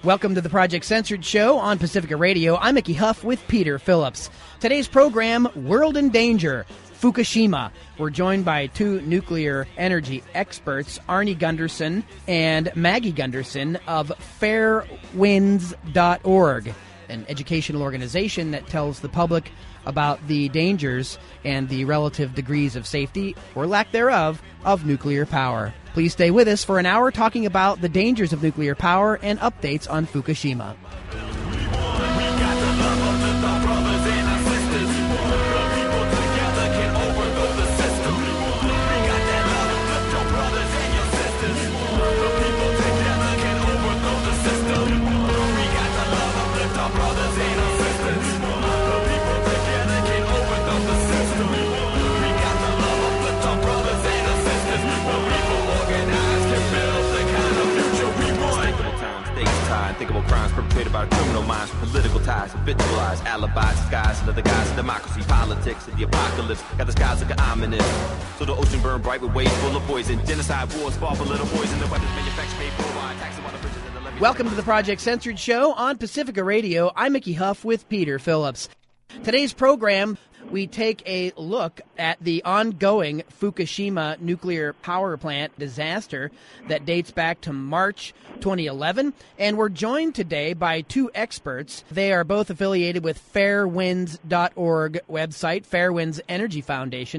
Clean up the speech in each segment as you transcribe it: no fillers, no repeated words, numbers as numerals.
Welcome to the Project Censored Show on Pacifica Radio. I'm Mickey Huff with Peter Phillips. Today's program, World in Danger, Fukushima. We're joined by two nuclear energy experts, Arnie Gundersen and Maggie Gundersen of fairwinds.org, an educational organization that tells the public about the dangers and the relative degrees of safety, or lack thereof, of nuclear power. Please stay with us for an hour talking about the dangers of nuclear power and updates on Fukushima. Crimes perpetrated by criminal minds, political ties, habitualized alibis, skies, and other guys in democracy, politics, and the apocalypse. Got the skies looking ominous. So the ocean burned bright with waves full of poison. Genocide wars fought for little boys, and the weapons manufactured made worldwide. Taxing water bridges and the levee. Welcome to the Project Censored Show on Pacifica Radio. I'm Mickey Huff with Peter Phillips. Today's program, we take a look at the ongoing Fukushima nuclear power plant disaster that dates back to March 2011, and we're joined today by two experts. They are both affiliated with fairwinds.org website, Fairwinds Energy Foundation,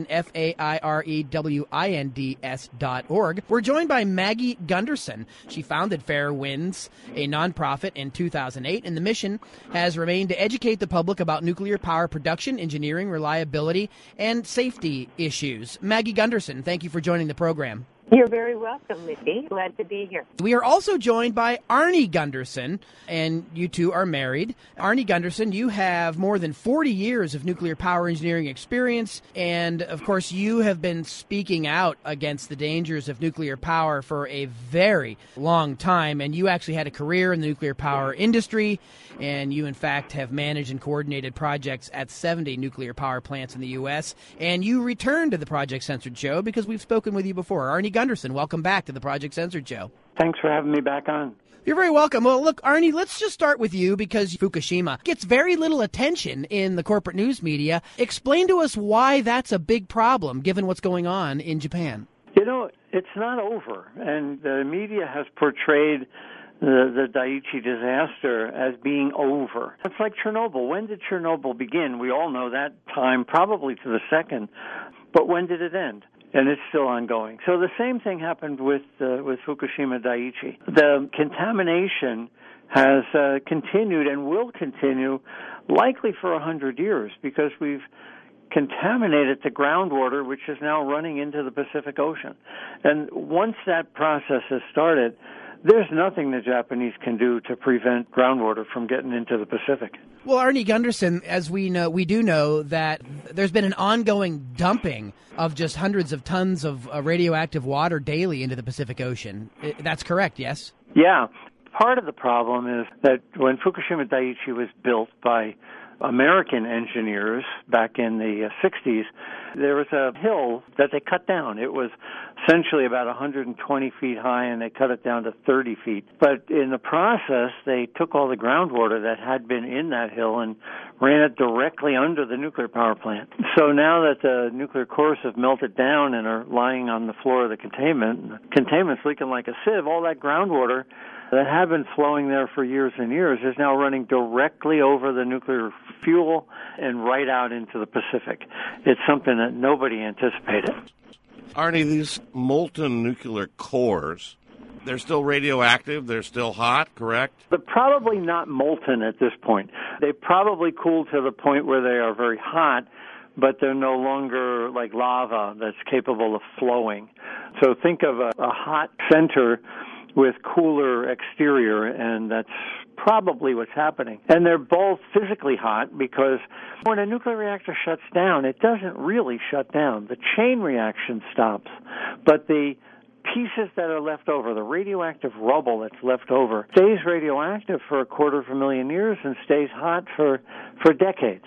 FAIREWINDS.org. We're joined by Maggie Gundersen. She founded Fairwinds, a nonprofit, in 2008, and the mission has remained to educate the public about nuclear power production, engineering, reliability, and safety issues. Maggie Gundersen, thank you for joining the program. You're very welcome, Mickey. Glad to be here. We are also joined by Arnie Gundersen, and you two are married. Arnie Gundersen, you have more than 40 years of nuclear power engineering experience, and of course you have been speaking out against the dangers of nuclear power for a very long time, and you actually had a career in the nuclear power industry, and you in fact have managed and coordinated projects at 70 nuclear power plants in the U.S., and you returned to the Project Censored Show because we've spoken with you before. Arnie Gundersen, welcome back to the Project Censored Show. Thanks for having me back on. You're very welcome. Well, look, Arnie, let's just start with you because Fukushima gets very little attention in the corporate news media. Explain to us why that's a big problem, given what's going on in Japan. You know, it's not over, and the media has portrayed the Daiichi disaster as being over. It's like Chernobyl. When did Chernobyl begin? We all know that time, probably to the second. But when did it end? And it's still ongoing. So the same thing happened with Fukushima Daiichi. The contamination has continued and will continue likely for 100 years because we've contaminated the groundwater, which is now running into the Pacific Ocean. And once that process has started, there's nothing the Japanese can do to prevent groundwater from getting into the Pacific. Well, Arnie Gundersen, as we do know that there's been an ongoing dumping of just hundreds of tons of radioactive water daily into the Pacific Ocean. That's correct, yes? Yeah. Part of the problem is that when Fukushima Daiichi was built by American engineers back in the 60s, there was a hill that they cut down. It was essentially about 120 feet high, and they cut it down to 30 feet. But in the process, they took all the groundwater that had been in that hill and ran it directly under the nuclear power plant. So now that the nuclear cores have melted down and are lying on the floor of the containment's leaking like a sieve, all that groundwater that had been flowing there for years and years is now running directly over the nuclear fuel and right out into the Pacific. It's something that nobody anticipated. Arnie, these molten nuclear cores, they're still radioactive, they're still hot, correct? They're probably not molten at this point. They probably cooled to the point where they are very hot, but they're no longer like lava that's capable of flowing. So think of a hot center with cooler exterior, and that's probably what's happening. And they're both physically hot because when a nuclear reactor shuts down, it doesn't really shut down. The chain reaction stops, but the pieces that are left over, the radioactive rubble that's left over, stays radioactive for 250,000 years and stays hot for decades.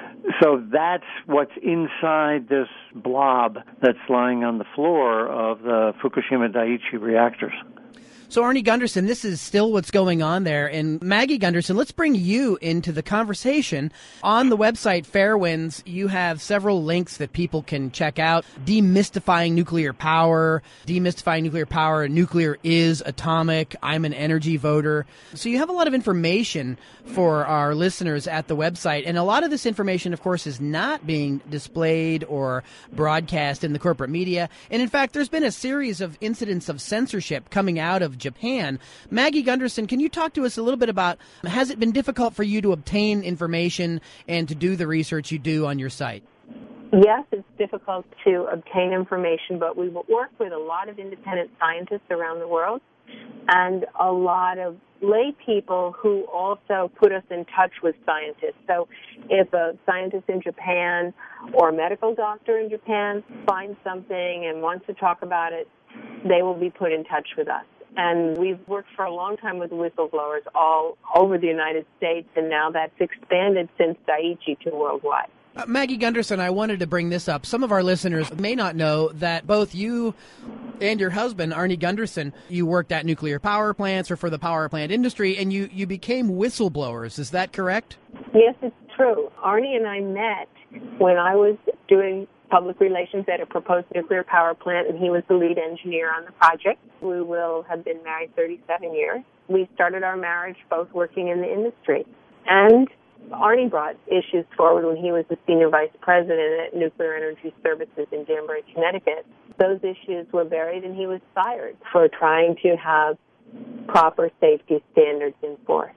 So that's what's inside this blob that's lying on the floor of the Fukushima Daiichi reactors. So, Arnie Gundersen, this is still what's going on there. And Maggie Gundersen, let's bring you into the conversation. On the website Fairewinds, you have several links that people can check out. Demystifying nuclear power, nuclear is atomic, I'm an energy voter. So you have a lot of information for our listeners at the website. And a lot of this information, of course, is not being displayed or broadcast in the corporate media. And in fact, there's been a series of incidents of censorship coming out of Japan. Maggie Gundersen, can you talk to us a little bit about, has it been difficult for you to obtain information and to do the research you do on your site? Yes, it's difficult to obtain information, but we work with a lot of independent scientists around the world and a lot of lay people who also put us in touch with scientists. So if a scientist in Japan or a medical doctor in Japan finds something and wants to talk about it, they will be put in touch with us. And we've worked for a long time with whistleblowers all over the United States, and now that's expanded since Daiichi to worldwide. Maggie Gundersen, I wanted to bring this up. Some of our listeners may not know that both you and your husband, Arnie Gundersen, you worked at nuclear power plants or for the power plant industry, and you became whistleblowers. Is that correct? Yes, it's true. Arnie and I met when I was doing public relations at a proposed nuclear power plant, and he was the lead engineer on the project. We will have been married 37 years. We started our marriage both working in the industry. And Arnie brought issues forward when he was the senior vice president at Nuclear Energy Services in Danbury, Connecticut. Those issues were buried, and he was fired for trying to have proper safety standards enforced.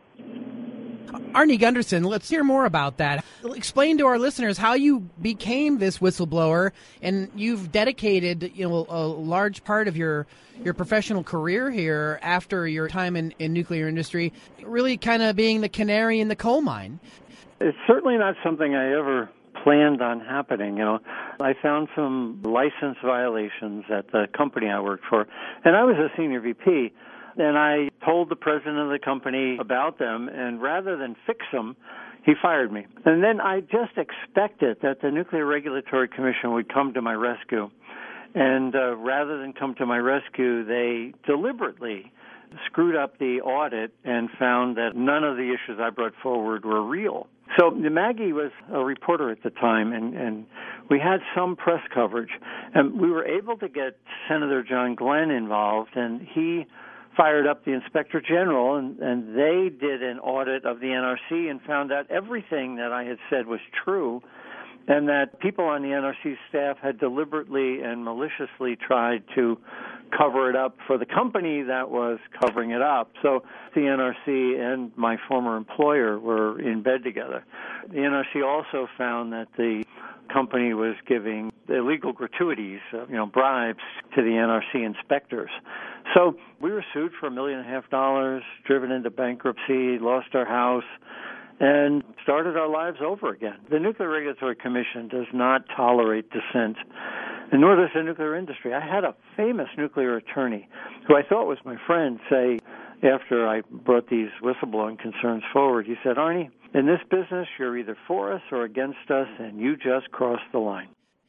Arnie Gundersen, let's hear more about that. Explain to our listeners how you became this whistleblower, and you've dedicated, a large part of your professional career here after your time in nuclear industry, really kind of being the canary in the coal mine. It's certainly not something I ever planned on happening. I found some license violations at the company I worked for, and I was a senior VP. And I told the president of the company about them, and rather than fix them, he fired me. And then I just expected that the Nuclear Regulatory Commission would come to my rescue. And rather than come to my rescue, they deliberately screwed up the audit and found that none of the issues I brought forward were real. So Maggie was a reporter at the time, and we had some press coverage. And we were able to get Senator John Glenn involved, and he fired up the Inspector General, and they did an audit of the NRC and found out everything that I had said was true, and that people on the NRC staff had deliberately and maliciously tried to cover it up for the company that was covering it up. So the NRC and my former employer were in bed together. The NRC also found that the company was giving illegal gratuities, bribes to the NRC inspectors. So we were sued for $1.5 million, driven into bankruptcy, lost our house, and started our lives over again. The Nuclear Regulatory Commission does not tolerate dissent, and nor does the nuclear industry. I had a famous nuclear attorney who I thought was my friend say, after I brought these whistleblowing concerns forward, he said, "Arnie, in this business, you're either for us or against us, and you just crossed the line."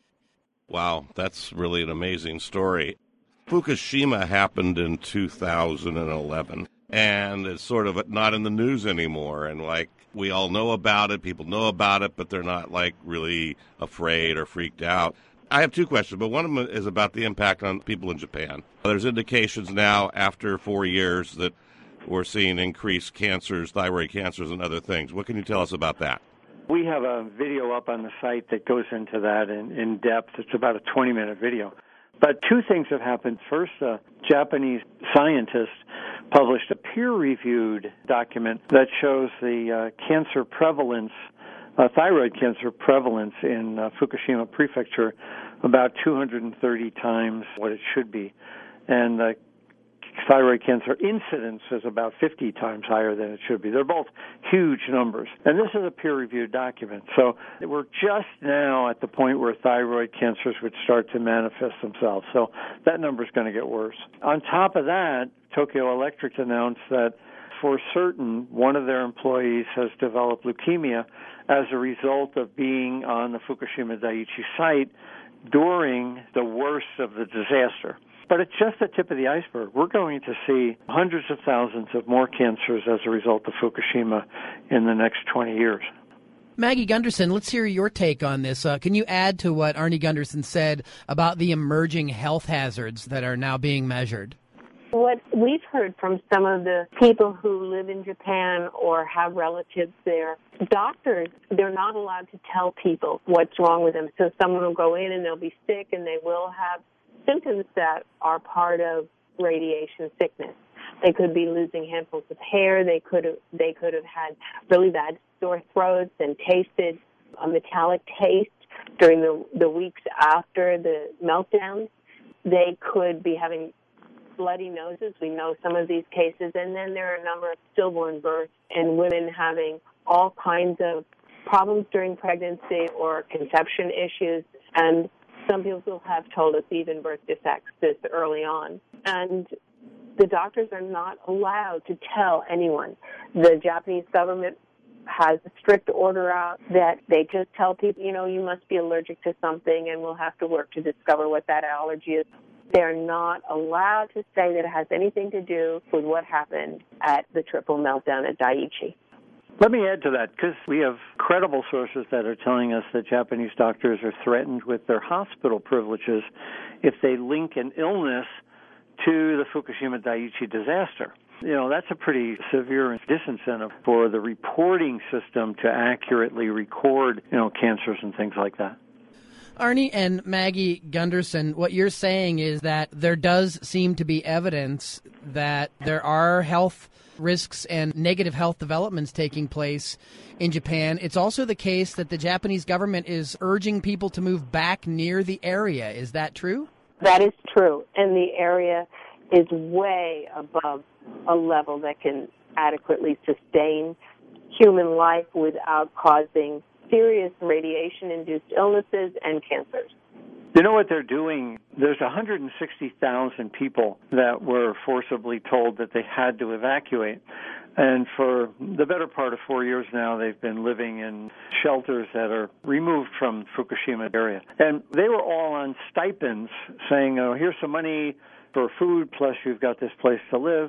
Wow, that's really an amazing story. Fukushima happened in 2011, and it's sort of not in the news anymore. And we all know about it, people know about it, but they're not really afraid or freaked out. I have two questions, but one of them is about the impact on people in Japan. There's indications now after 4 years that we're seeing increased cancers, thyroid cancers, and other things. What can you tell us about that? We have a video up on the site that goes into that in depth. It's about a 20-minute video. But two things have happened. First, a Japanese scientist published a peer-reviewed document that shows the cancer prevalence, thyroid cancer prevalence in Fukushima Prefecture about 230 times what it should be. And the thyroid cancer incidence is about 50 times higher than it should be. They're both huge numbers. And this is a peer-reviewed document. So we're just now at the point where thyroid cancers would start to manifest themselves. So that number is going to get worse. On top of that, Tokyo Electric announced that for certain, one of their employees has developed leukemia as a result of being on the Fukushima Daiichi site during the worst of the disaster. But it's just the tip of the iceberg. We're going to see hundreds of thousands of more cancers as a result of Fukushima in the next 20 years. Maggie Gunderson, let's hear your take on this. Can you add to what Arnie Gunderson said about the emerging health hazards that are now being measured? What we've heard from some of the people who live in Japan or have relatives there, doctors, they're not allowed to tell people what's wrong with them. So someone will go in and they'll be sick and they will have symptoms that are part of radiation sickness. They could be losing handfuls of hair. They could have had really bad sore throats and tasted a metallic taste during the weeks after the meltdown. They could be having bloody noses. We know some of these cases. And then there are a number of stillborn births and women having all kinds of problems during pregnancy or conception issues. And some people have told us even birth defects this early on. And the doctors are not allowed to tell anyone. The Japanese government has a strict order out that they just tell people, you must be allergic to something and we'll have to work to discover what that allergy is. They're not allowed to say that it has anything to do with what happened at the triple meltdown at Daiichi. Let me add to that, because we have credible sources that are telling us that Japanese doctors are threatened with their hospital privileges if they link an illness to the Fukushima Daiichi disaster. That's a pretty severe disincentive for the reporting system to accurately record, cancers and things like that. Arnie and Maggie Gunderson, what you're saying is that there does seem to be evidence that there are health risks and negative health developments taking place in Japan. It's also the case that the Japanese government is urging people to move back near the area. Is that true? That is true. And the area is way above a level that can adequately sustain human life without causing serious radiation-induced illnesses and cancers. You know what they're doing? There's 160,000 people that were forcibly told that they had to evacuate. And for the better part of 4 years now, they've been living in shelters that are removed from Fukushima area. And they were all on stipends saying, here's some money for food, plus you've got this place to live.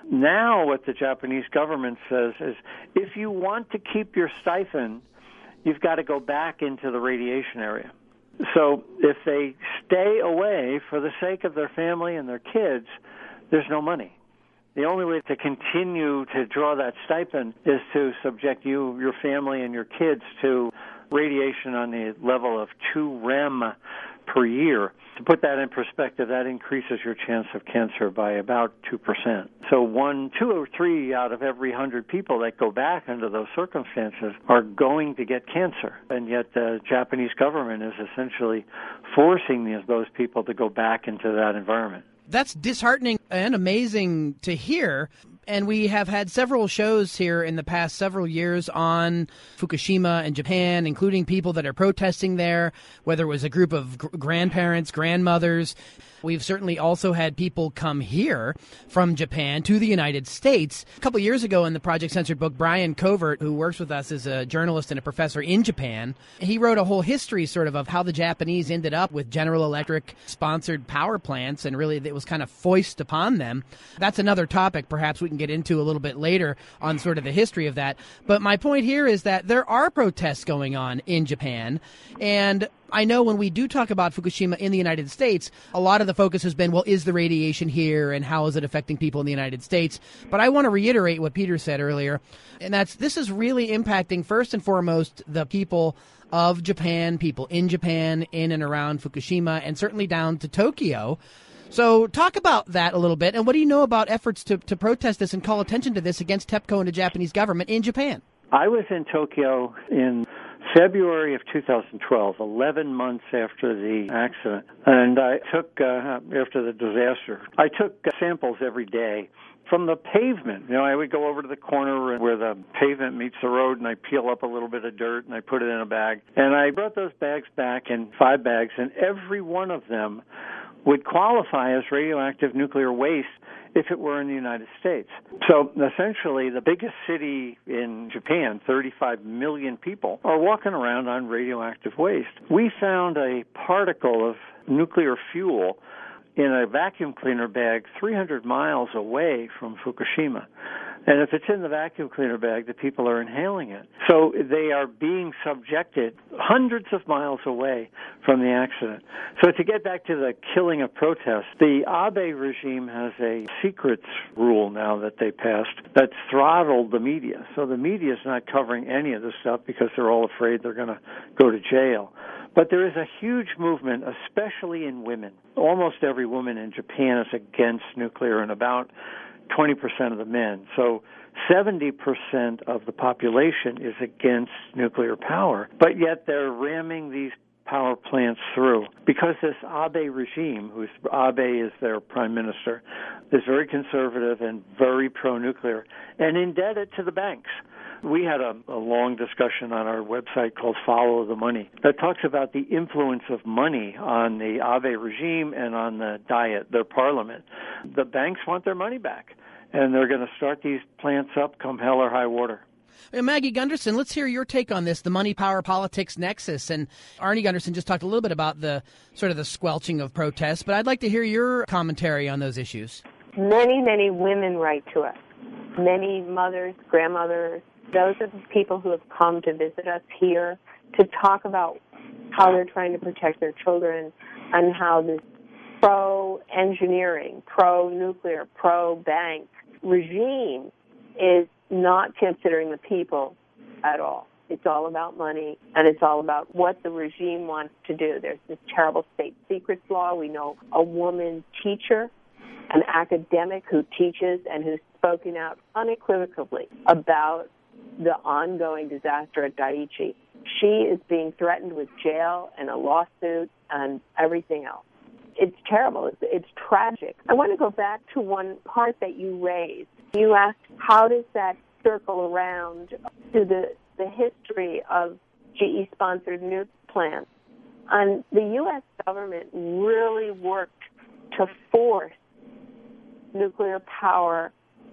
Now what the Japanese government says is, if you want to keep your stipend, you've got to go back into the radiation area. So if they stay away for the sake of their family and their kids, there's no money. The only way to continue to draw that stipend is to subject you, your family, and your kids to radiation on the level of 2 rem per year. To put that in perspective, that increases your chance of cancer by about 2%. So 2 or 3 out of every 100 people that go back under those circumstances are going to get cancer. And yet the Japanese government is essentially forcing those people to go back into that environment. That's disheartening and amazing to hear. And we have had several shows here in the past several years on Fukushima and Japan, including people that are protesting there, whether it was a group of grandparents, grandmothers. We've certainly also had people come here from Japan to the United States. A couple of years ago in the Project Censored book, Brian Covert, who works with us as a journalist and a professor in Japan, he wrote a whole history sort of how the Japanese ended up with General Electric-sponsored power plants, and really it was kind of foisted upon them. That's another topic perhaps we can get into a little bit later on sort of the history of that. But my point here is that there are protests going on in Japan, and I know when we do talk about Fukushima in the United States, a lot of the focus has been, well, is the radiation here and how is it affecting people in the United States? But I want to reiterate what Peter said earlier, and this is really impacting, first and foremost, the people of Japan, people in Japan, in and around Fukushima, and certainly down to Tokyo. So talk about that a little bit, and what do you know about efforts to protest this and call attention to this against TEPCO and the Japanese government in Japan? I was in Tokyo in February of 2012, 11 months after the accident, and I took, after the disaster, I took samples every day from the pavement. I would go over to the corner where the pavement meets the road, and I peel up a little bit of dirt, and I put it in a bag. And I brought those bags back in 5 bags, and every one of them would qualify as radioactive nuclear waste if it were in the United States. So essentially, the biggest city in Japan, 35 million people, are walking around on radioactive waste. We found a particle of nuclear fuel in a vacuum cleaner bag 300 miles away from Fukushima. And if it's in the vacuum cleaner bag, the people are inhaling it. So they are being subjected hundreds of miles away from the accident. So to get back to the killing of protests, the Abe regime has a secrets rule now that they passed that's throttled the media. So the media is not covering any of this stuff because they're all afraid they're going to go to jail. But there is a huge movement, especially in women. Almost every woman in Japan is against nuclear, and about 20% of the men. So 70% of the population is against nuclear power, but yet they're ramming these power plants through because this Abe regime, Abe is their prime minister, is very conservative and very pro-nuclear and indebted to the banks. We had a long discussion on our website called Follow the Money that talks about the influence of money on the Abe regime and on the Diet, their parliament. The banks want their money back, and they're going to start these plants up come hell or high water. Maggie Gunderson, let's hear your take on this, the money, power, politics nexus. And Arnie Gunderson just talked a little bit about the sort of the squelching of protests, but I'd like to hear your commentary on those issues. Many, many women write to us. Many mothers, grandmothers, those are the people who have come to visit us here to talk about how they're trying to protect their children and how this pro-engineering, pro-nuclear, pro-bank regime is not considering the people at all. It's all about money, and it's all about what the regime wants to do. There's this terrible state secrets law. We know a woman teacher, an academic who teaches and who's spoken out unequivocally about the ongoing disaster at Daiichi. She is being threatened with jail and a lawsuit and everything else. It's terrible. It's tragic. I want to go back to one part that you raised. You asked, how does that circle around to the history of GE-sponsored nuke plants? And the U.S. government really worked to force nuclear power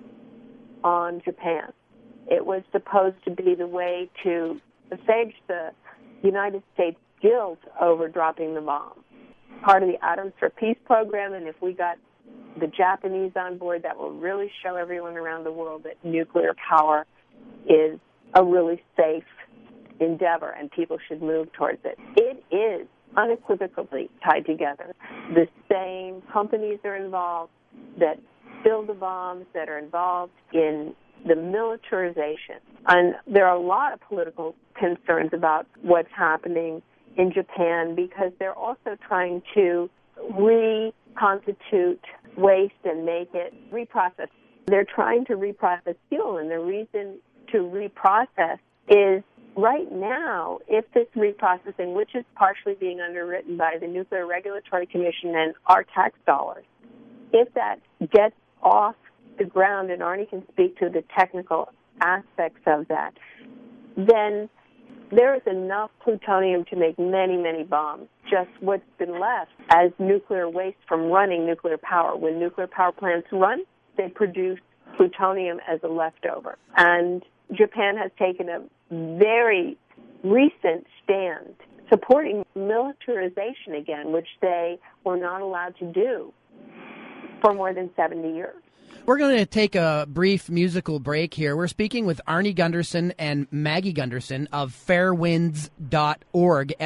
on Japan. It was supposed to be the way to assuage the United States guilt over dropping the bomb. Part of the Atoms for Peace program, and if we got the Japanese on board, that will really show everyone around the world that nuclear power is a really safe endeavor and people should move towards it. It is unequivocally tied together. The same companies are involved that build the bombs, that are involved in the militarization. And there are a lot of political concerns about what's happening in Japan because they're also trying to reconstitute waste and make it reprocessed. They're trying to reprocess fuel, and the reason to reprocess is right now, if this reprocessing, which is partially being underwritten by the Nuclear Regulatory Commission and our tax dollars, if that gets off the ground, and Arnie can speak to the technical aspects of that, then there is enough plutonium to make many, many bombs. Just what's been left as nuclear waste from running nuclear power. When nuclear power plants run, they produce plutonium as a leftover. And Japan has taken a very recent stand supporting militarization again, which they were not allowed to do for more than 70 years. We're going to take a brief musical break here. We're speaking with Arnie Gunderson and Maggie Gunderson of fairewinds.org,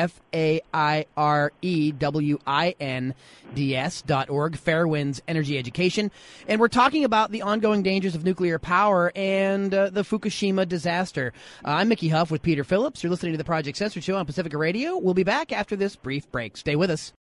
FAIREWINDS.org, Fairewinds Energy Education. And we're talking about the ongoing dangers of nuclear power and the Fukushima disaster. I'm Mickey Huff with Peter Phillips. You're listening to the Project Censored Show on Pacifica Radio. We'll be back after this brief break. Stay with us.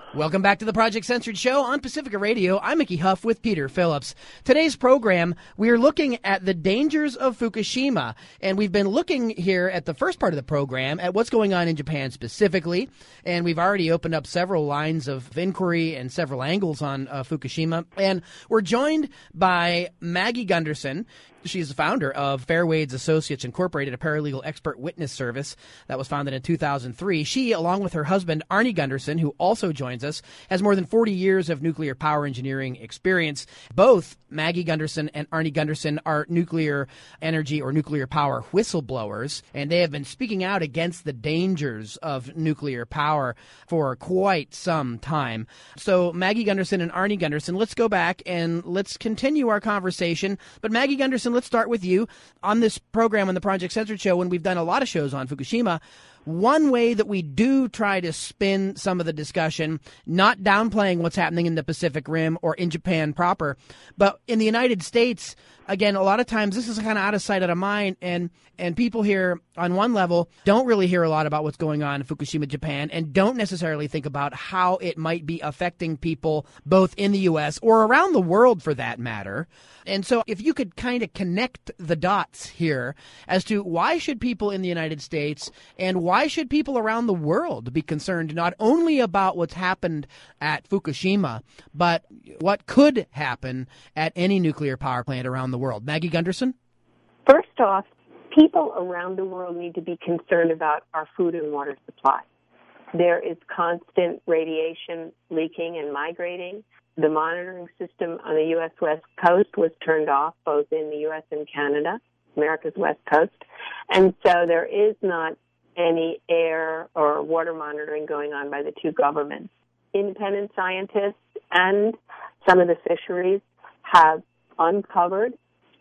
Welcome back to the Project Censored Show on Pacifica Radio. I'm Mickey Huff with Peter Phillips. Today's program, we are looking at the dangers of Fukushima, and we've been looking here at the first part of the program at what's going on in Japan specifically, and we've already opened up several lines of inquiry and several angles on Fukushima, and we're joined by Maggie Gunderson. She's the founder of Fairwades Associates Incorporated, a paralegal expert witness service that was founded in 2003. She, along with her husband, Arnie Gunderson, who also joins us, has more than 40 years of nuclear power engineering experience. Both Maggie Gunderson and Arnie Gunderson are nuclear energy or nuclear power whistleblowers, and they have been speaking out against the dangers of nuclear power for quite some time. So Maggie Gunderson and Arnie Gunderson, let's go back and let's continue our conversation. But Maggie Gunderson, let's start with you. On this program, on the Project Censored Show, when we've done a lot of shows on Fukushima, one way that we do try to spin some of the discussion, not downplaying what's happening in the Pacific Rim or in Japan proper, but in the United States, again, a lot of times this is kind of out of sight, out of mind, and people here on one level don't really hear a lot about what's going on in Fukushima, Japan, and don't necessarily think about how it might be affecting people both in the U.S. or around the world for that matter. And so if you could kind of connect the dots here as to why should people in the United States and why should people around the world be concerned not only about what's happened at Fukushima, but what could happen at any nuclear power plant around the world. Maggie Gunderson? First off, people around the world need to be concerned about our food and water supply. There is constant radiation leaking and migrating. The monitoring system on the U.S. West Coast was turned off, both in the U.S. and Canada, America's West Coast. And so there is not any air or water monitoring going on by the two governments. Independent scientists and some of the fisheries have uncovered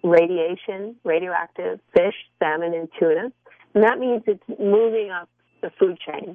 radioactive fish, salmon, and tuna. And that means it's moving up the food chain.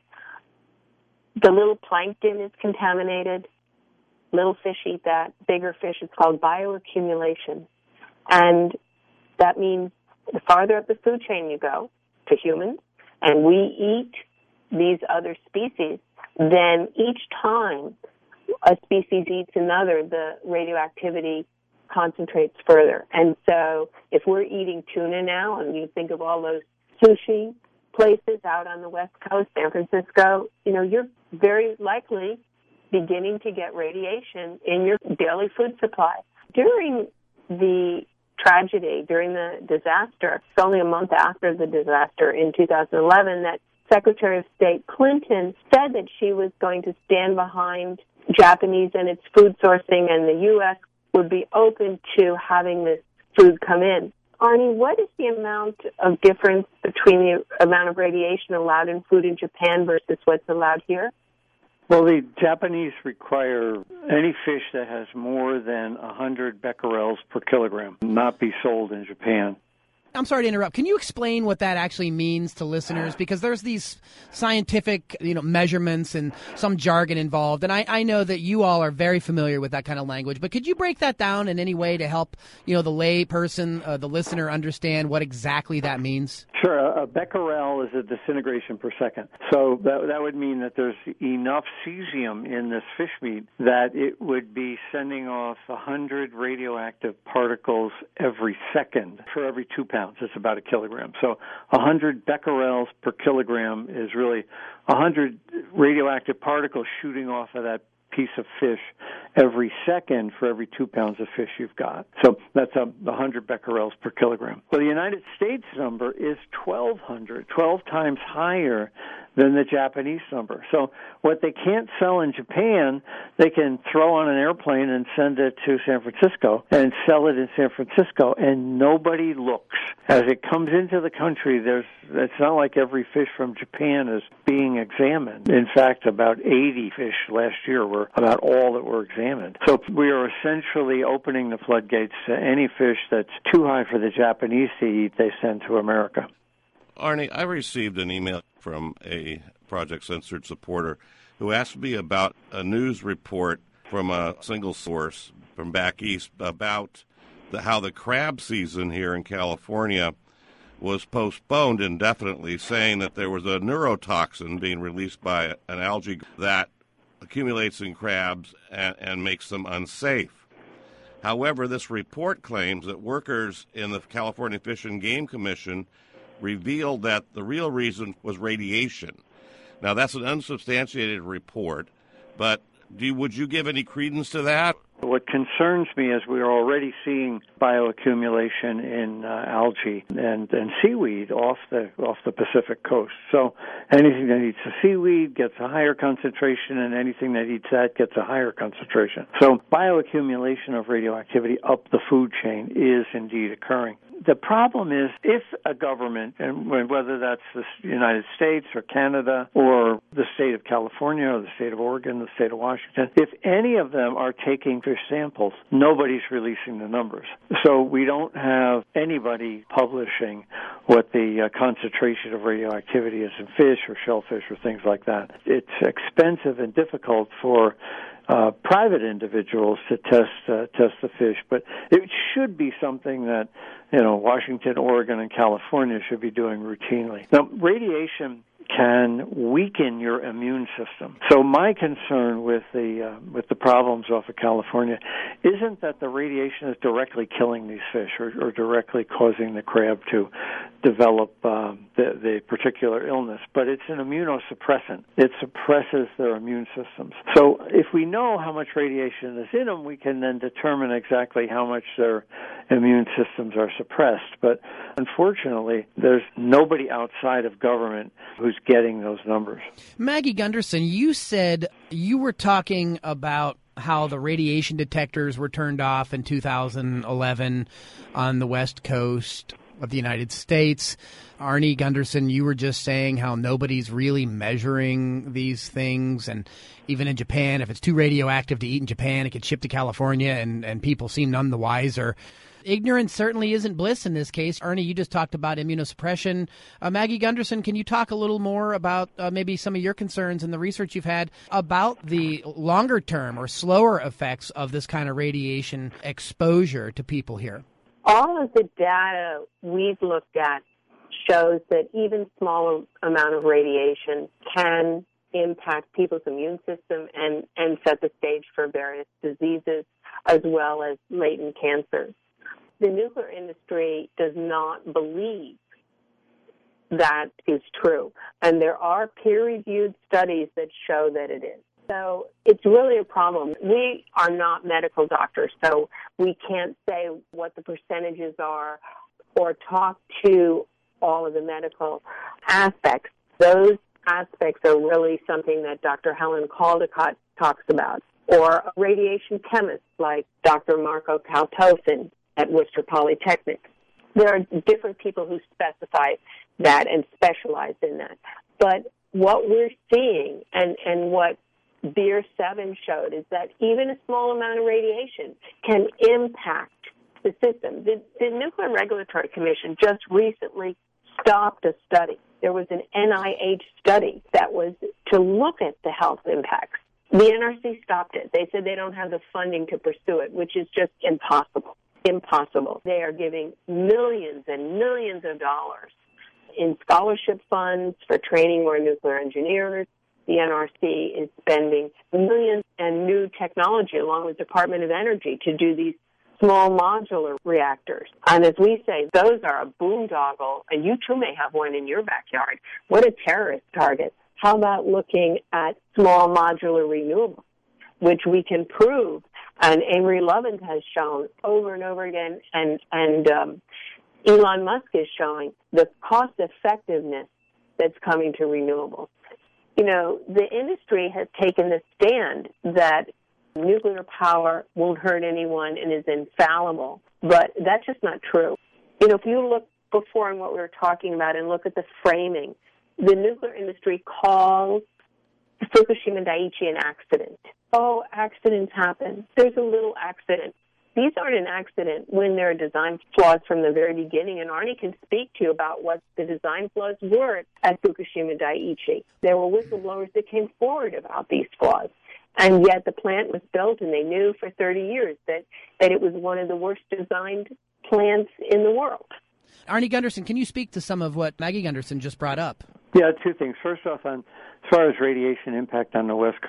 The little plankton is contaminated. Little fish eat that. Bigger fish, it's called bioaccumulation. And that means the farther up the food chain you go to humans, and we eat these other species, then each time a species eats another, the radioactivity concentrates further. And so if we're eating tuna now, and you think of all those sushi places out on the West Coast, San Francisco, you're very likely beginning to get radiation in your daily food supply. During the tragedy, during the disaster, it's only a month after the disaster in 2011 that Secretary of State Clinton said that she was going to stand behind Japanese and its food sourcing, and the U.S. would be open to having this food come in. Arnie, what is the amount of difference between the amount of radiation allowed in food in Japan versus what's allowed here? Well, the Japanese require any fish that has more than 100 becquerels per kilogram not be sold in Japan. I'm sorry to interrupt. Can you explain what that actually means to listeners? Because there's these scientific, measurements and some jargon involved. And I know that you all are very familiar with that kind of language. But could you break that down in any way to help, the lay person, the listener, understand what exactly that means? Sure. A becquerel is a disintegration per second. So that would mean that there's enough cesium in this fish meat that it would be sending off 100 radioactive particles every second for every 2 pounds. It's about a kilogram. So 100 becquerels per kilogram is really 100 radioactive particles shooting off of that piece of fish every second for every 2 pounds of fish you've got. So that's 100 becquerels per kilogram. Well, the United States number is 1,200, 12 times higher than the Japanese number. So what they can't sell in Japan, they can throw on an airplane and send it to San Francisco and sell it in San Francisco, and nobody looks. As it comes into the country, it's not like every fish from Japan is being examined. In fact, about 80 fish last year were about all that were examined. So we are essentially opening the floodgates to any fish that's too high for the Japanese to eat, they send to America. Arnie, I received an email from a Project Censored supporter who asked me about a news report from a single source from back east about how the crab season here in California was postponed indefinitely, saying that there was a neurotoxin being released by an algae that accumulates in crabs and makes them unsafe. However, this report claims that workers in the California Fish and Game Commission revealed that the real reason was radiation. Now, that's an unsubstantiated report, but would you give any credence to that? What concerns me is we are already seeing bioaccumulation in algae and seaweed off the Pacific coast. So anything that eats the seaweed gets a higher concentration, and anything that eats that gets a higher concentration. So bioaccumulation of radioactivity up the food chain is indeed occurring. The problem is if a government, and whether that's the United States or Canada or the state of California or the state of Oregon, the state of Washington, if any of them are taking fish samples, nobody's releasing the numbers. So we don't have anybody publishing what the concentration of radioactivity is in fish or shellfish or things like that. It's expensive and difficult for private individuals to test the fish, but it should be something that Washington, Oregon, and California should be doing routinely. Now, radiation can weaken your immune system. So my concern with the problems off of California isn't that the radiation is directly killing these fish or directly causing the crab to develop the particular illness, but it's an immunosuppressant. It suppresses their immune systems. So if we know how much radiation is in them, we can then determine exactly how much their immune systems are suppressed. But unfortunately, there's nobody outside of government who's getting those numbers. Maggie Gunderson, you said you were talking about how the radiation detectors were turned off in 2011 on the West Coast of the United States. Arnie Gunderson, you were just saying how nobody's really measuring these things, and even in Japan, if it's too radioactive to eat in Japan, it gets shipped to California, and people seem none the wiser. Ignorance certainly isn't bliss in this case. Arnie, you just talked about immunosuppression. Maggie Gunderson, can you talk a little more about maybe some of your concerns and the research you've had about the longer-term or slower effects of this kind of radiation exposure to people here? All of the data we've looked at shows that even small amount of radiation can impact people's immune system and set the stage for various diseases as well as latent cancers. The nuclear industry does not believe that is true, and there are peer-reviewed studies that show that it is. So it's really a problem. We are not medical doctors, so we can't say what the percentages are or talk to all of the medical aspects. Those aspects are really something that Dr. Helen Caldicott talks about, or a radiation chemist like Dr. Marco Kaltofen at Worcester Polytechnic. There are different people who specify that and specialize in that. But what we're seeing and what Beer 7 showed is that even a small amount of radiation can impact the system. The Nuclear Regulatory Commission just recently stopped a study. There was an NIH study that was to look at the health impacts. The NRC stopped it. They said they don't have the funding to pursue it, which is just impossible. They are giving millions and millions of dollars in scholarship funds for training more nuclear engineers. The NRC is spending millions in new technology along with Department of Energy to do these small modular reactors. And as we say, those are a boondoggle, and you too may have one in your backyard. What a terrorist target. How about looking at small modular renewables, which we can prove, and Amory Lovins has shown over and over again, and Elon Musk is showing the cost effectiveness that's coming to renewables. You know, the industry has taken the stand that nuclear power won't hurt anyone and is infallible, but that's just not true. You know, if you look before on what we were talking about and look at the framing, the nuclear industry calls Fukushima Daiichi an accident. Oh, accidents happen. There's a little accident. These aren't an accident when there are design flaws from the very beginning, and Arnie can speak to you about what the design flaws were at Fukushima Daiichi. There were whistleblowers that came forward about these flaws, and yet the plant was built, and they knew for 30 years that it was one of the worst designed plants in the world. Arnie Gunderson, can you speak to some of what Maggie Gunderson just brought up? Yeah, two things. First off, as far as radiation impact on the West Coast,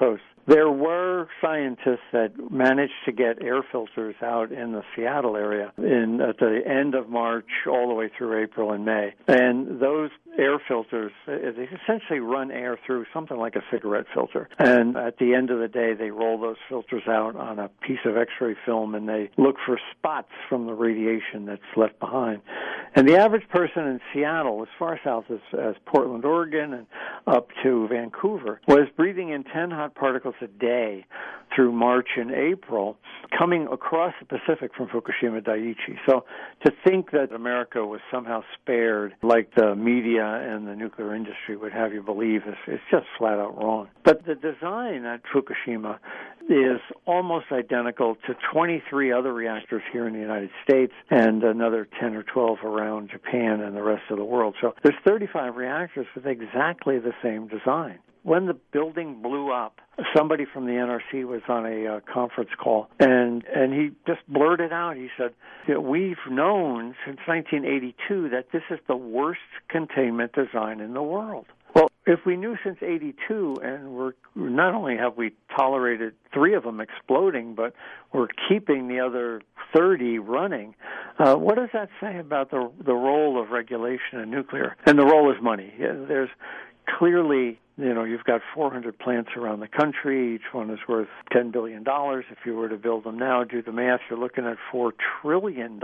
There were scientists that managed to get air filters out in the Seattle area at the end of March all the way through April and May. And those air filters, they essentially run air through something like a cigarette filter. And at the end of the day, they roll those filters out on a piece of X-ray film, and they look for spots from the radiation that's left behind. And the average person in Seattle, as far south as Portland, Oregon, and up to Vancouver, was breathing in 10 hot particles a day through March and April, coming across the Pacific from Fukushima Daiichi. So to think that America was somehow spared, like the media and the nuclear industry would have you believe, is just flat out wrong. But the design at Fukushima is almost identical to 23 other reactors here in the United States and another 10 or 12 around Japan and the rest of the world. So there's 35 reactors with exactly the same design. When the building blew up, somebody from the NRC was on a conference call, and he just blurted out, he said, we've known since 1982 that this is the worst containment design in the world. Well, if we knew since 82, and not only have we tolerated 3 of them exploding, but we're keeping the other 30 running, what does that say about the role of regulation in nuclear? And the role is money. There's clearly, you've got 400 plants around the country. Each one is worth $10 billion. If you were to build them now, do the math, you're looking at $4 trillion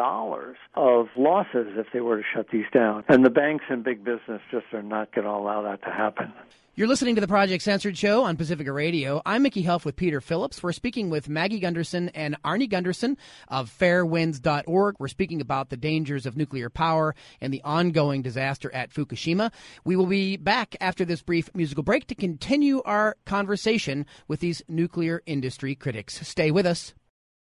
of losses if they were to shut these down. And the banks and big business just are not going to allow that to happen. You're listening to the Project Censored Show on Pacifica Radio. I'm Mickey Huff with Peter Phillips. We're speaking with Maggie Gunderson and Arnie Gunderson of fairwinds.org. We're speaking about the dangers of nuclear power and the ongoing disaster at Fukushima. We will be back after this brief musical break to continue our conversation with these nuclear industry critics. Stay with us.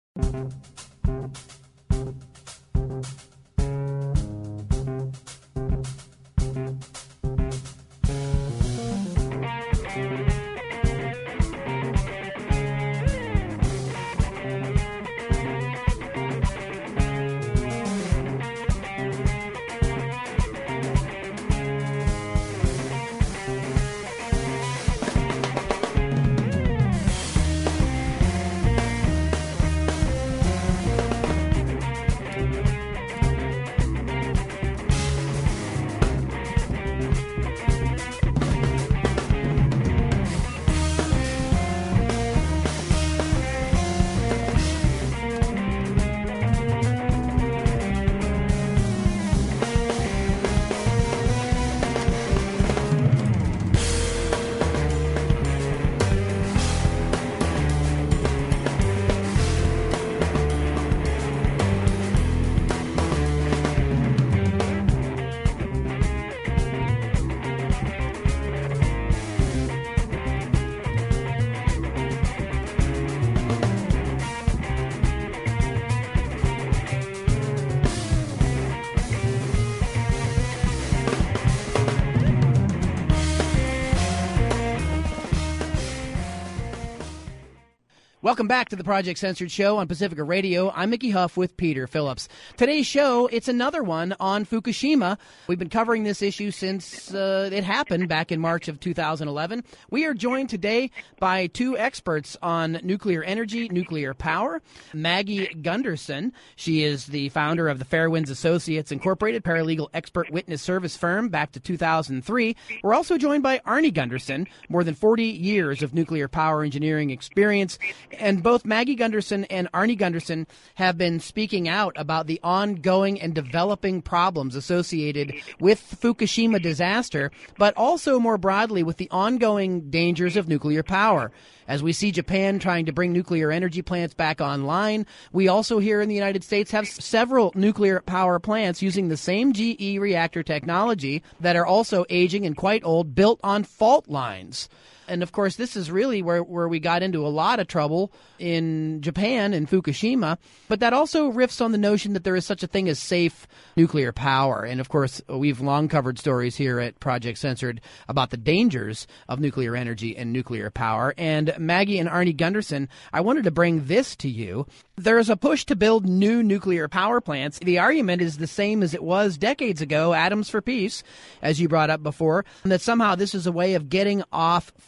Welcome back to the Project Censored Show on Pacifica Radio. I'm Mickey Huff with Peter Phillips. Today's show, it's another one on Fukushima. We've been covering this issue since it happened back in March of 2011. We are joined today by 2 experts on nuclear energy, nuclear power. Maggie Gunderson, she is the founder of the Fairwinds Associates Incorporated, paralegal expert witness service firm back to 2003. We're also joined by Arnie Gunderson, more than 40 years of nuclear power engineering experience. And both Maggie Gunderson and Arnie Gunderson have been speaking out about the ongoing and developing problems associated with the Fukushima disaster, but also more broadly with the ongoing dangers of nuclear power. As we see Japan trying to bring nuclear energy plants back online, we also here in the United States have several nuclear power plants using the same GE reactor technology that are also aging and quite old, built on fault lines. And, of course, this is really where we got into a lot of trouble in Japan and Fukushima. But that also riffs on the notion that there is such a thing as safe nuclear power. And, of course, we've long covered stories here at Project Censored about the dangers of nuclear energy and nuclear power. And Maggie and Arnie Gunderson, I wanted to bring this to you. There's a push to build new nuclear power plants. The argument is the same as it was decades ago, Atoms for Peace, as you brought up before, and that somehow this is a way of getting off fossil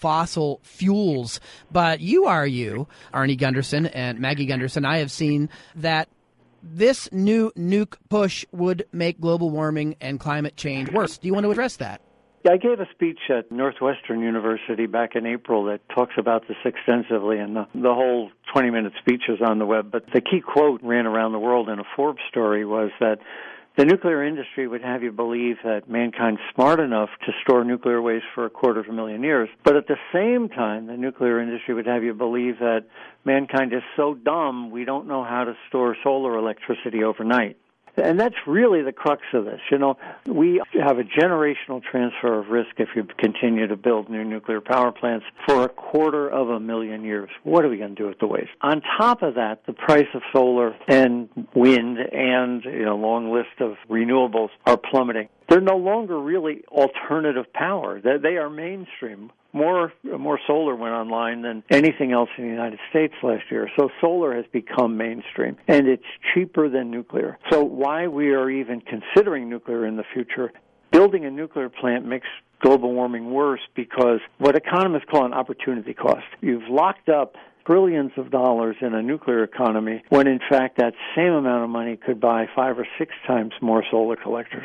fossil fuels. But you, Arnie Gundersen and Maggie Gundersen, I have seen that this new nuke push would make global warming and climate change worse. Do you want to address that? I gave a speech at Northwestern University back in April that talks about this extensively, and the whole 20-minute speech is on the web. But the key quote ran around the world in a Forbes story was that the nuclear industry would have you believe that mankind's smart enough to store nuclear waste for 250,000 years, but at the same time, the nuclear industry would have you believe that mankind is so dumb we don't know how to store solar electricity overnight. And that's really the crux of this. You know, we have a generational transfer of risk if you continue to build new nuclear power plants for 250,000 years. What are we going to do with the waste? On top of that, the price of solar and wind and, long list of renewables are plummeting. They're no longer really alternative power. They are mainstream. More solar went online than anything else in the United States last year. So solar has become mainstream, and it's cheaper than nuclear. So why we are even considering nuclear in the future, building a nuclear plant makes global warming worse because what economists call an opportunity cost. You've locked up trillions of dollars in a nuclear economy when, in fact, that same amount of money could buy 5 or 6 times more solar collectors.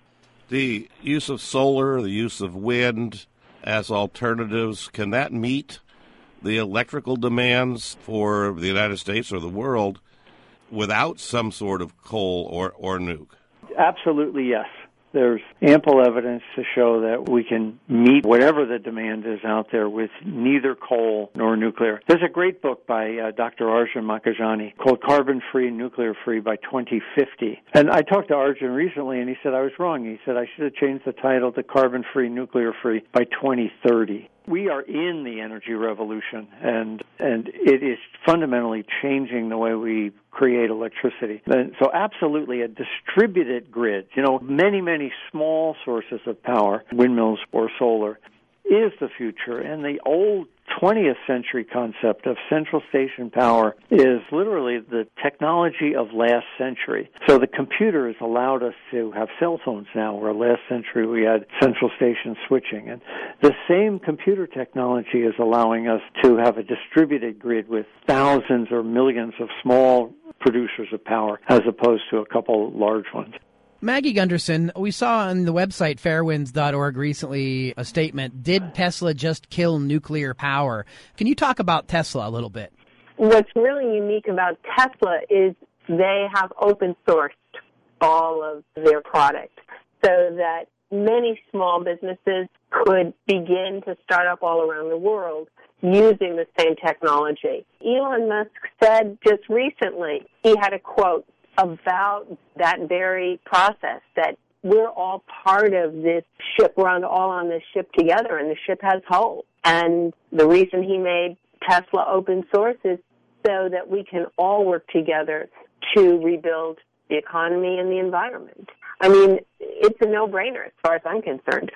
The use of solar, the use of wind as alternatives, can that meet the electrical demands for the United States or the world without some sort of coal or nuke? Absolutely, yes. There's ample evidence to show that we can meet whatever the demand is out there with neither coal nor nuclear. There's a great book by Dr. Arjun Makhijani called Carbon Free, Nuclear Free by 2050. And I talked to Arjun recently, and he said I was wrong. He said I should have changed the title to Carbon Free, Nuclear Free by 2030. We are in the energy revolution, and it is fundamentally changing the way we create electricity. And so absolutely a distributed grid, many small sources of power, windmills or solar, is the future. And the old 20th century concept of central station power is literally the technology of last century. So the computer has allowed us to have cell phones now, where last century we had central station switching. And the same computer technology is allowing us to have a distributed grid with thousands or millions of small producers of power as opposed to a couple large ones. Maggie Gundersen, we saw on the website fairwinds.org recently a statement, did Tesla just kill nuclear power? Can you talk about Tesla a little bit? What's really unique about Tesla is they have open sourced all of their product so that many small businesses could begin to start up all around the world using the same technology. Elon Musk said just recently, he had a quote about that very process, that we're all part of this ship. We're all on this ship together, and the ship has holes. And the reason he made Tesla open source is so that we can all work together to rebuild the economy and the environment. I mean, it's a no-brainer as far as I'm concerned.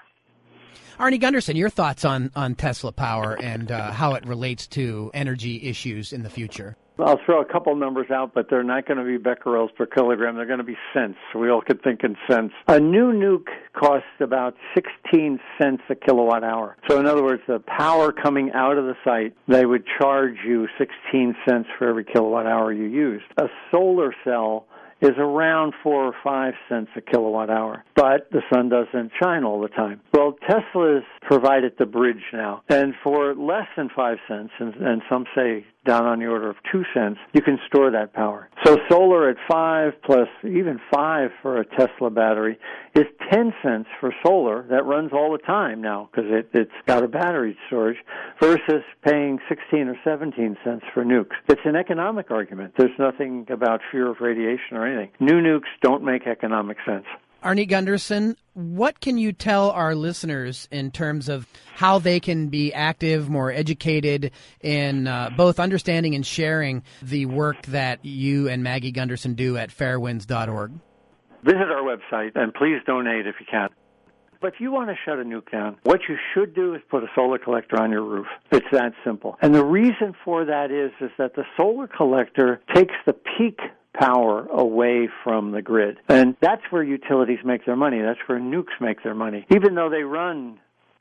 Arnie Gundersen, your thoughts on Tesla power and how it relates to energy issues in the future? I'll throw a couple numbers out, but they're not going to be becquerels per kilogram. They're going to be cents. We all could think in cents. A new nuke costs about 16 cents a kilowatt hour. So in other words, the power coming out of the site, they would charge you 16 cents for every kilowatt hour you used. A solar cell is around 4 or 5 cents a kilowatt hour, but the sun doesn't shine all the time. Well, Tesla's provided the bridge now, and for less than 5 cents, and some say down on the order of 2 cents, you can store that power. So solar at 5 plus even 5 for a Tesla battery is 10 cents for solar that runs all the time now because it's got a battery storage versus paying 16 or 17 cents for nukes. It's an economic argument. There's nothing about fear of radiation or anything. New nukes don't make economic sense. Arnie Gundersen, what can you tell our listeners in terms of how they can be active, more educated in both understanding and sharing the work that you and Maggie Gundersen do at fairwinds.org? Visit our website and please donate if you can. But if you want to shut a nuke down, what you should do is put a solar collector on your roof. It's that simple. And the reason for that is that the solar collector takes the peak power away from the grid. And that's where utilities make their money. That's where nukes make their money. Even though they run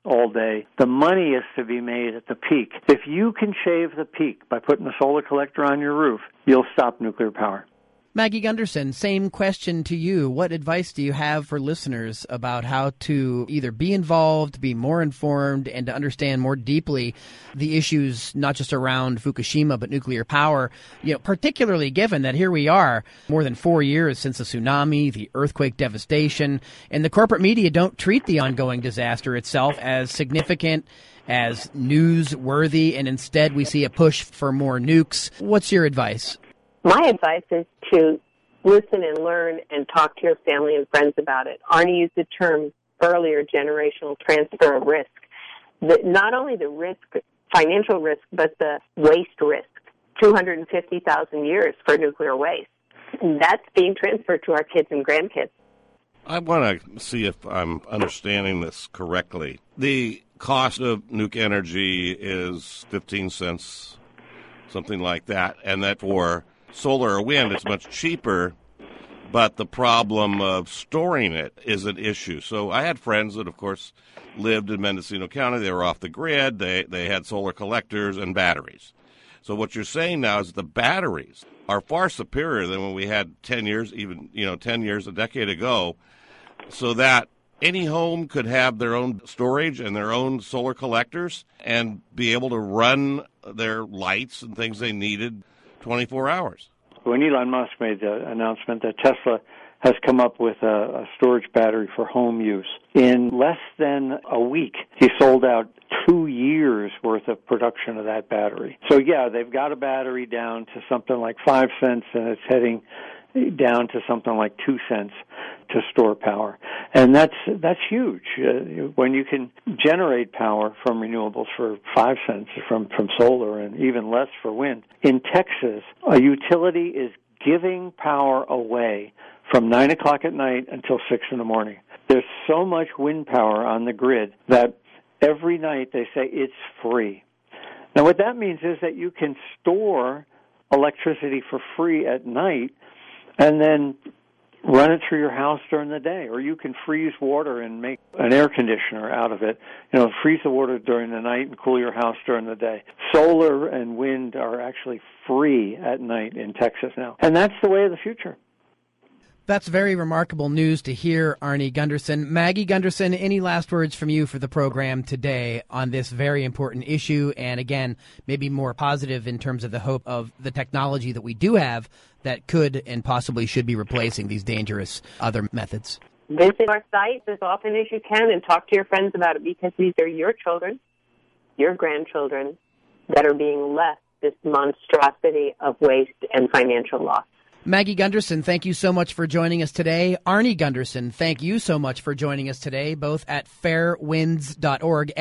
all day. The money is to be made at the peak. If you can shave the peak by putting a solar collector on your roof, you'll stop nuclear power. Maggie Gunderson, same question to you. What advice do you have for listeners about how to either be involved, be more informed, and to understand more deeply the issues not just around Fukushima but nuclear power, particularly given that here we are more than 4 years since the tsunami, the earthquake devastation, and the corporate media don't treat the ongoing disaster itself as significant, as newsworthy, and instead we see a push for more nukes. What's your advice? My advice is to listen and learn and talk to your family and friends about it. Arnie used the term earlier, generational transfer of risk. Not only the risk, financial risk, but the waste risk. 250,000 years for nuclear waste. That's being transferred to our kids and grandkids. I want to see if I'm understanding this correctly. The cost of nuke energy is 15 cents, something like that, and that for solar or wind, it's much cheaper, but the problem of storing it is an issue. So I had friends that, of course, lived in Mendocino County. They were off the grid. They had solar collectors and batteries. So what you're saying now is the batteries are far superior than when we had 10 years, even 10 years, a decade ago, so that any home could have their own storage and their own solar collectors and be able to run their lights and things they needed 24 hours. When Elon Musk made the announcement that Tesla has come up with a storage battery for home use, in less than a week, he sold out 2 years' worth of production of that battery. So, yeah, they've got a battery down to something like 5 cents, and it's heading down to something like 2 cents to store power. And that's huge. When you can generate power from renewables for 5 cents from solar and even less for wind. In Texas, a utility is giving power away from 9 o'clock at night until 6 in the morning. There's so much wind power on the grid that every night they say it's free. Now what that means is that you can store electricity for free at night and then run it through your house during the day. Or you can freeze water and make an air conditioner out of it. Freeze the water during the night and cool your house during the day. Solar and wind are actually free at night in Texas now. And that's the way of the future. That's very remarkable news to hear, Arnie Gunderson. Maggie Gunderson, any last words from you for the program today on this very important issue? And again, maybe more positive in terms of the hope of the technology that we do have that could and possibly should be replacing these dangerous other methods. Visit our site as often as you can and talk to your friends about it, because these are your children, your grandchildren, that are being left this monstrosity of waste and financial loss. Maggie Gunderson, thank you so much for joining us today. Arnie Gunderson, thank you so much for joining us today, both at fairewinds.org,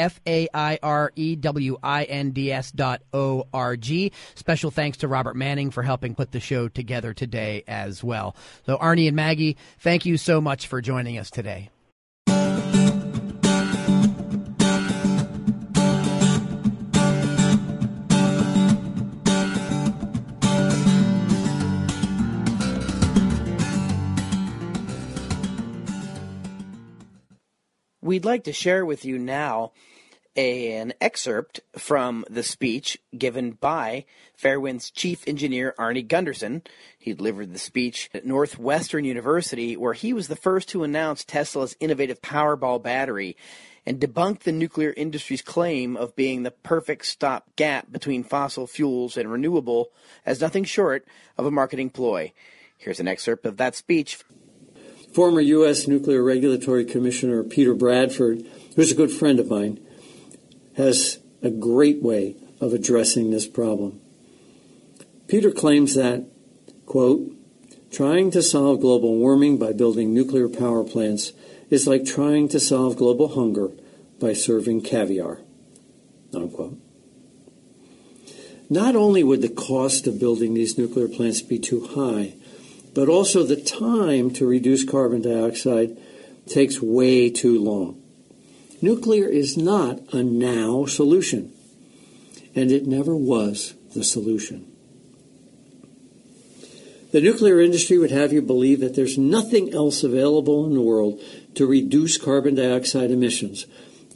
FAIREWINDS.org. Special thanks to Robert Manning for helping put the show together today as well. So Arnie and Maggie, thank you so much for joining us today. We'd like to share with you now an excerpt from the speech given by Fairewind's chief engineer, Arnie Gunderson. He delivered the speech at Northwestern University, where he was the first to announce Tesla's innovative Powerball battery and debunk the nuclear industry's claim of being the perfect stopgap between fossil fuels and renewable as nothing short of a marketing ploy. Here's an excerpt of that speech. Former U.S. Nuclear Regulatory Commissioner Peter Bradford, who's a good friend of mine, has a great way of addressing this problem. Peter claims that, quote, trying to solve global warming by building nuclear power plants is like trying to solve global hunger by serving caviar, unquote. Not only would the cost of building these nuclear plants be too high, but also the time to reduce carbon dioxide takes way too long. Nuclear is not a now solution, and it never was the solution. The nuclear industry would have you believe that there's nothing else available in the world to reduce carbon dioxide emissions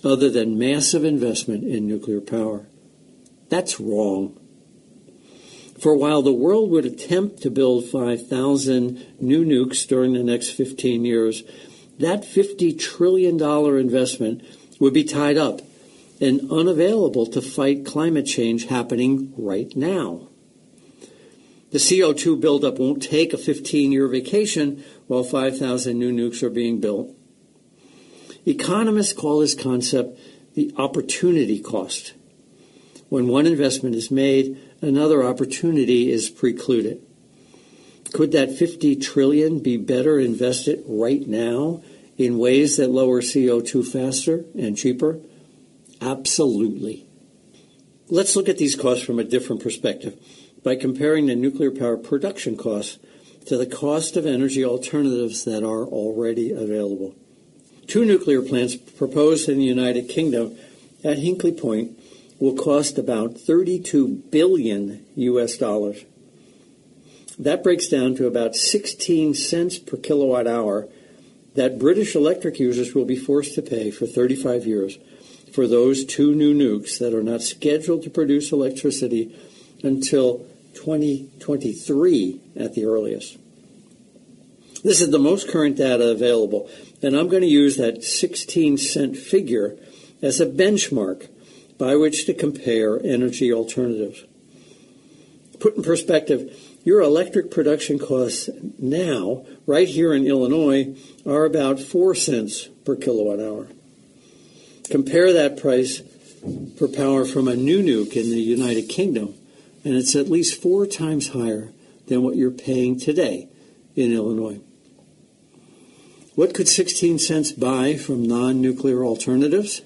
other than massive investment in nuclear power. That's wrong. For while the world would attempt to build 5,000 new nukes during the next 15 years, that $50 trillion investment would be tied up and unavailable to fight climate change happening right now. The CO2 buildup won't take a 15-year vacation while 5,000 new nukes are being built. Economists call this concept the opportunity cost. When one investment is made, another opportunity is precluded. Could that $50 trillion be better invested right now in ways that lower CO2 faster and cheaper? Absolutely. Let's look at these costs from a different perspective by comparing the nuclear power production costs to the cost of energy alternatives that are already available. 2 nuclear plants proposed in the United Kingdom at Hinkley Point will cost about $32 billion US. That breaks down to about 16 cents per kilowatt hour that British Electric users will be forced to pay for 35 years for those 2 new nukes that are not scheduled to produce electricity until 2023 at the earliest. This is the most current data available, and I'm going to use that 16-cent figure as a benchmark by which to compare energy alternatives. Put in perspective, your electric production costs now, right here in Illinois, are about 4 cents per kilowatt hour. Compare that price for power from a new nuke in the United Kingdom, and it's at least 4 times higher than what you're paying today in Illinois. What could 16 cents buy from non-nuclear alternatives?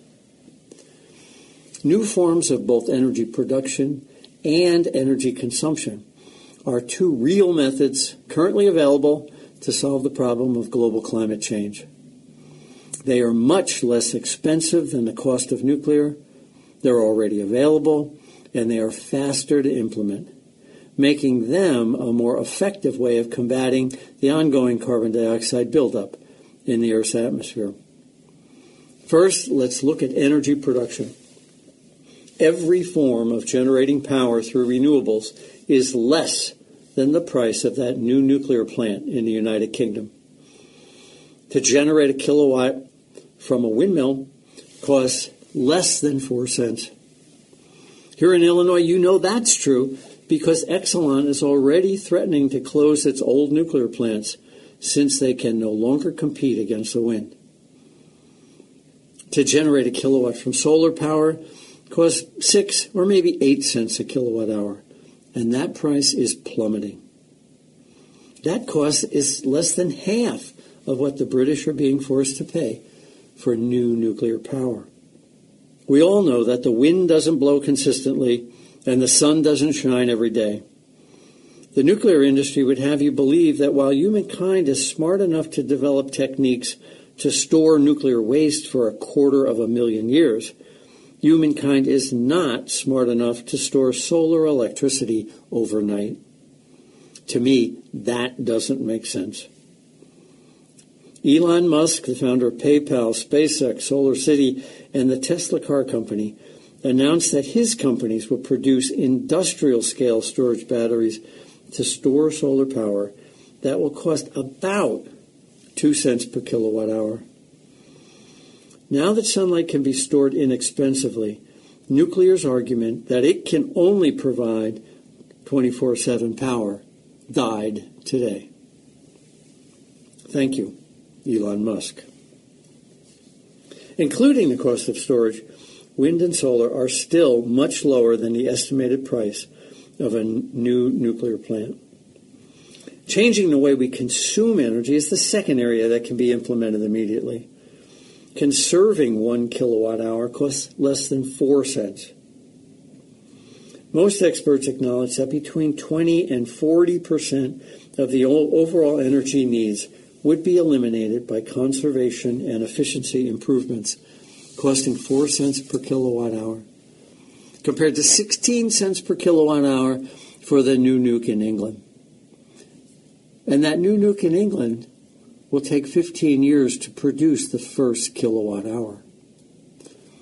New forms of both energy production and energy consumption are 2 real methods currently available to solve the problem of global climate change. They are much less expensive than the cost of nuclear, they're already available, and they are faster to implement, making them a more effective way of combating the ongoing carbon dioxide buildup in the Earth's atmosphere. First, let's look at energy production. Every form of generating power through renewables is less than the price of that new nuclear plant in the United Kingdom. To generate a kilowatt from a windmill costs less than 4 cents. Here in Illinois, you know that's true because Exelon is already threatening to close its old nuclear plants since they can no longer compete against the wind. To generate a kilowatt from solar power costs 6 or maybe 8 cents a kilowatt hour, and that price is plummeting. That cost is less than half of what the British are being forced to pay for new nuclear power. We all know that the wind doesn't blow consistently and the sun doesn't shine every day. The nuclear industry would have you believe that while humankind is smart enough to develop techniques to store nuclear waste for 250,000 years, humankind is not smart enough to store solar electricity overnight. To me, that doesn't make sense. Elon Musk, the founder of PayPal, SpaceX, SolarCity, and the Tesla car company, announced that his companies will produce industrial-scale storage batteries to store solar power that will cost about 2 cents per kilowatt hour. Now that sunlight can be stored inexpensively, nuclear's argument that it can only provide 24/7 power died today. Thank you, Elon Musk. Including the cost of storage, wind and solar are still much lower than the estimated price of a new nuclear plant. Changing the way we consume energy is the second area that can be implemented immediately. Conserving 1 kilowatt hour costs less than 4 cents. Most experts acknowledge that between 20 and 40% of the overall energy needs would be eliminated by conservation and efficiency improvements, costing 4 cents per kilowatt hour, compared to 16 cents per kilowatt hour for the new nuke in England. And that new nuke in England will take 15 years to produce the first kilowatt hour.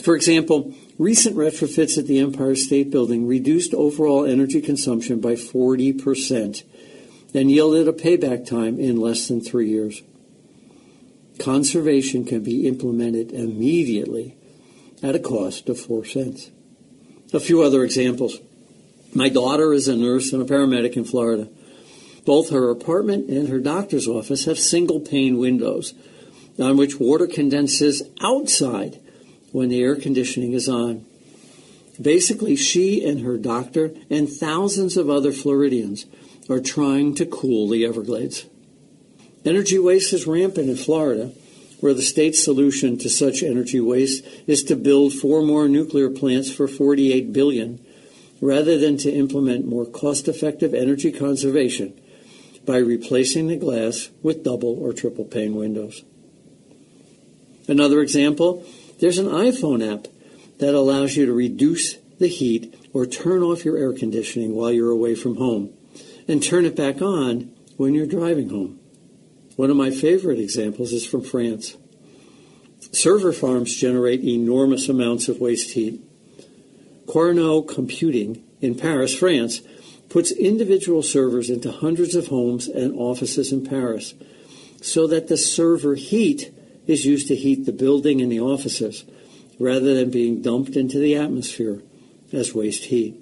For example, recent retrofits at the Empire State Building reduced overall energy consumption by 40% and yielded a payback time in less than 3 years. Conservation can be implemented immediately at a cost of 4 cents. A few other examples. My daughter is a nurse and a paramedic in Florida. Both her apartment and her doctor's office have single-pane windows on which water condenses outside when the air conditioning is on. Basically, she and her doctor and thousands of other Floridians are trying to cool the Everglades. Energy waste is rampant in Florida, where the state's solution to such energy waste is to build 4 more nuclear plants for $48 billion, rather than to implement more cost-effective energy conservation by replacing the glass with double or triple pane windows. Another example, there's an iPhone app that allows you to reduce the heat or turn off your air conditioning while you're away from home and turn it back on when you're driving home. One of my favorite examples is from France. Server farms generate enormous amounts of waste heat. Cournot Computing in Paris, France, puts individual servers into hundreds of homes and offices in Paris so that the server heat is used to heat the building and the offices rather than being dumped into the atmosphere as waste heat.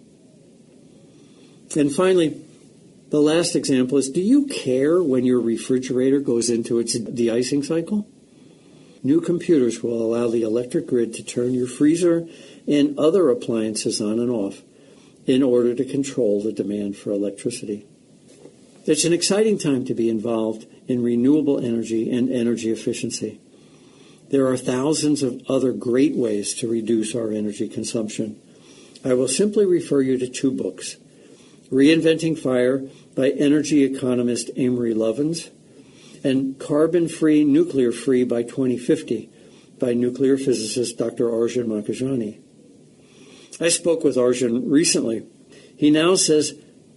And finally, the last example is, do you care when your refrigerator goes into its de-icing cycle? New computers will allow the electric grid to turn your freezer and other appliances on and off in order to control the demand for electricity. It's an exciting time to be involved in renewable energy and energy efficiency. There are thousands of other great ways to reduce our energy consumption. I will simply refer you to 2 books, Reinventing Fire by energy economist Amory Lovins and Carbon-Free, Nuclear-Free by 2050 by nuclear physicist Dr. Arjun Makhijani. I spoke with Arjun recently. He now says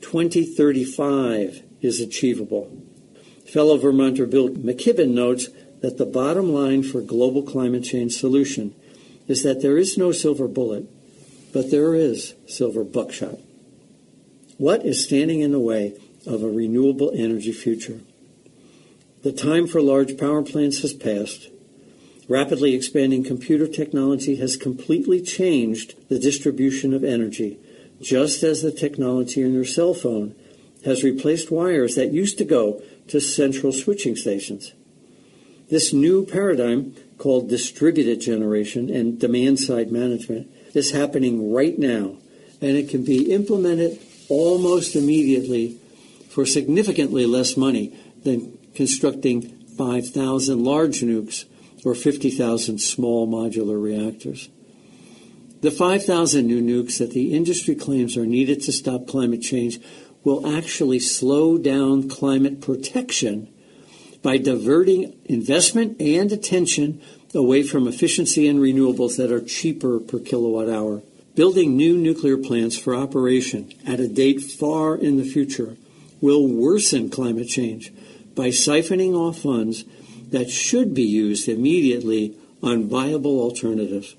2035 is achievable. Fellow Vermonter Bill McKibben notes that the bottom line for global climate change solution is that there is no silver bullet, but there is silver buckshot. What is standing in the way of a renewable energy future? The time for large power plants has passed. Rapidly expanding computer technology has completely changed the distribution of energy, just as the technology in your cell phone has replaced wires that used to go to central switching stations. This new paradigm, called distributed generation and demand-side management, is happening right now, and it can be implemented almost immediately for significantly less money than constructing 5,000 large nukes or 50,000 small modular reactors. The 5,000 new nukes that the industry claims are needed to stop climate change will actually slow down climate protection by diverting investment and attention away from efficiency and renewables that are cheaper per kilowatt hour. Building new nuclear plants for operation at a date far in the future will worsen climate change by siphoning off funds that should be used immediately on viable alternatives.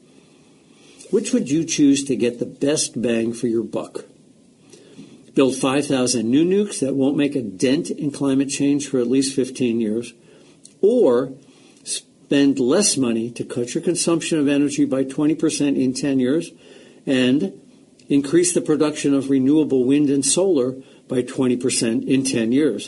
Which would you choose to get the best bang for your buck? Build 5,000 new nukes that won't make a dent in climate change for at least 15 years, or spend less money to cut your consumption of energy by 20% in 10 years and increase the production of renewable wind and solar by 20% in 10 years.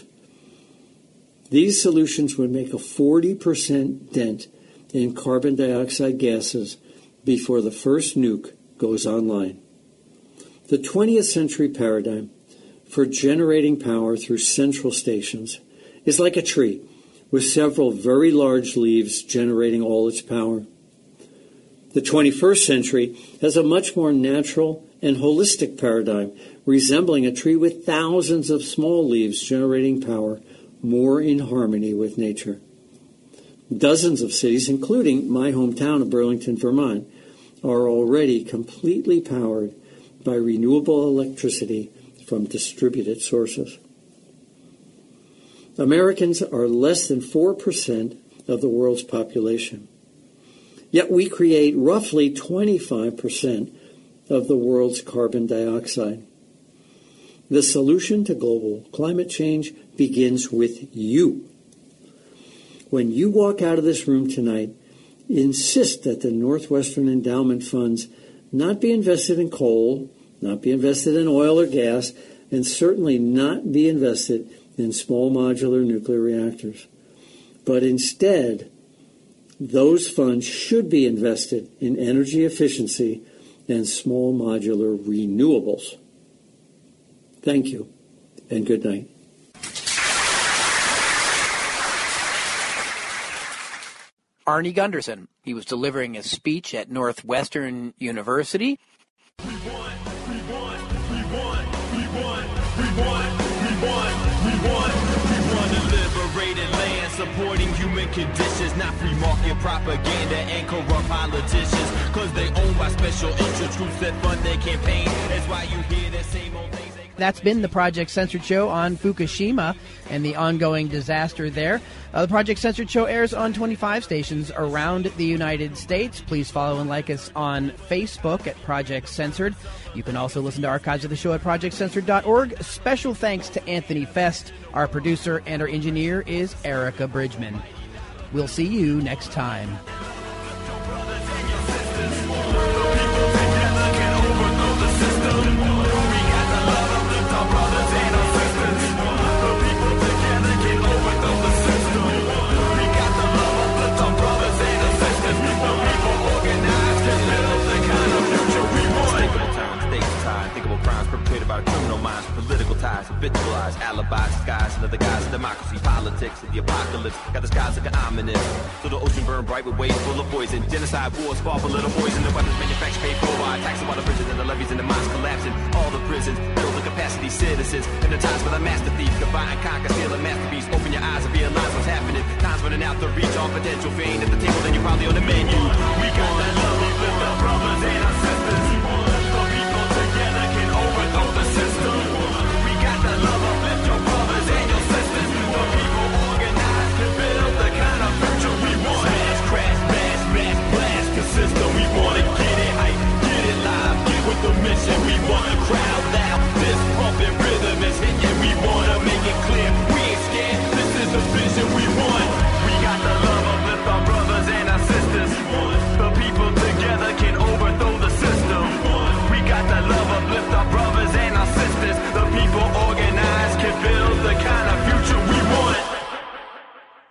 These solutions would make a 40% dent in carbon dioxide gases before the first nuke goes online. The 20th century paradigm for generating power through central stations is like a tree with several very large leaves generating all its power. The 21st century has a much more natural and holistic paradigm, resembling a tree with thousands of small leaves generating power, more in harmony with nature. Dozens of cities, including my hometown of Burlington, Vermont, are already completely powered by renewable electricity from distributed sources. Americans are less than 4% of the world's population. Yet we create roughly 25% of the world's carbon dioxide. The solution to global climate change begins with you. When you walk out of this room tonight, insist that the Northwestern Endowment funds not be invested in coal, not be invested in oil or gas, and certainly not be invested in small modular nuclear reactors. But instead, those funds should be invested in energy efficiency and small modular renewables. Thank you, and good night. Arnie Gundersen. He was delivering a speech at Northwestern University. We want a liberated land, supporting human conditions, not free market propaganda and corrupt politicians, cause they owned by special interest groups that fund their campaign. That's why you hear the same old things. That's been the Project Censored Show on Fukushima and the ongoing disaster there. The Project Censored Show airs on 25 stations around the United States. Please follow and like us on Facebook at Project Censored. You can also listen to archives of the show at projectcensored.org. Special thanks to Anthony Fest. Our producer and our engineer is Erica Bridgman. We'll see you next time. Political ties, habitualized alibis, disguised under the guise of democracy, politics, and the apocalypse. Got the skies looking ominous. So the ocean burned bright with waves full of poison. Genocide wars fought for little boys, and the weapons manufactured paid for by taxing all the bridges and the levees and the mines collapsing. All the prisons build the capacity citizens. And the times for the master thief, combine and conquer, steal a masterpiece. Open your eyes and realize what's happening. Time's running out to reach all potential. If you ain't at the table, then you're probably on the menu. We got that love with the brothers and our sisters.